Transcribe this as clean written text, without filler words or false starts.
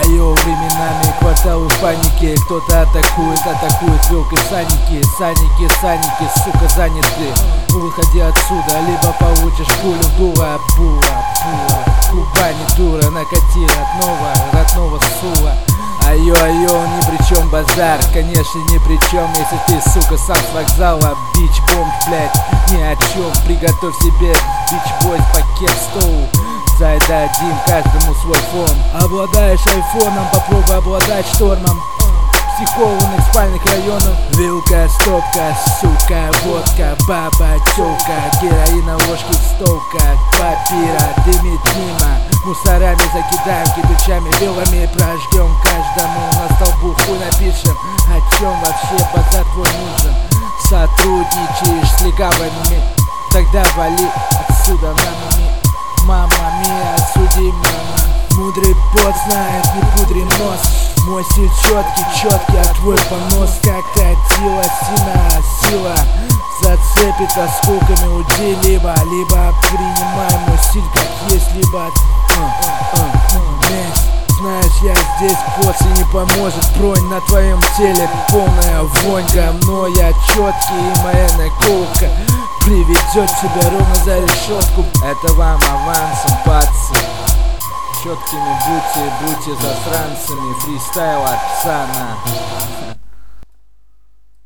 Айо, временами кварталы в панике. Кто-то атакует вилкой саники. Саники, сука, заняты. Выходи отсюда, либо получишь пулю в дуло. Кубани дура, накатила от родного сула. Айо, ни при чем базар, конечно ни при чем. Если ты, сука, сам с вокзала. Бич-бомб, блять, ни о чем. Приготовь себе, бич-бой, пакет стол. Дадим каждому свой фон. Обладаешь айфоном, попробуй обладать штормом психованных спальных районов. Вилка, стопка, сука, водка, баба, тёлка, героина, ложки, столка, папира, дымит мимо. Мусорами закидаем, кирпичами, вилами прожгем каждому. На столбу хуй напишем, о чем вообще базар твой нужен. Сотрудничаешь с легавыми, тогда вали отсюда на маме. Мама мия, суди, мама. Мудрый пот знает, не пудри нос. Мой стиль четкий, а твой понос как катила сила. Зацепит осколками уйди, либо принимай мой стиль как есть, либо знаешь, я здесь, поци не поможет. Бронь на твоем теле, полная вонь. Говно, я четкий, и моя наколка приведет тебя ровно за решетку. Это вам авансом, пацы. Четкими будьте засранцами. Фристайл от Псана.